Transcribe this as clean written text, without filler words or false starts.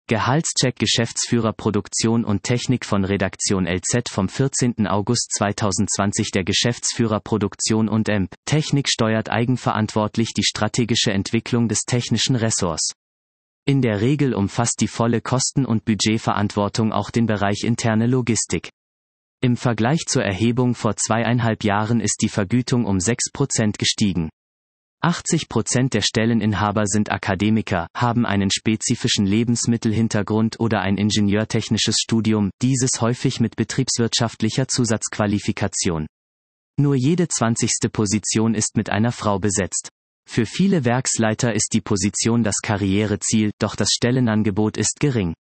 Gehaltscheck Geschäftsführer Produktion und Technik von Redaktion LZ vom 14. August 2020. Der Geschäftsführer Produktion und Technik steuert eigenverantwortlich die strategische Entwicklung des technischen Ressorts. In der Regel umfasst die volle Kosten- und Budgetverantwortung auch den Bereich interne Logistik. Im Vergleich zur Erhebung vor 2,5 Jahren ist die Vergütung um 6% gestiegen. 80% der Stelleninhaber sind Akademiker, haben einen spezifischen Lebensmittelhintergrund oder ein ingenieurtechnisches Studium, dieses häufig mit betriebswirtschaftlicher Zusatzqualifikation. Nur jede 20. Position ist mit einer Frau besetzt. Für viele Werksleiter ist die Position das Karriereziel, doch das Stellenangebot ist gering.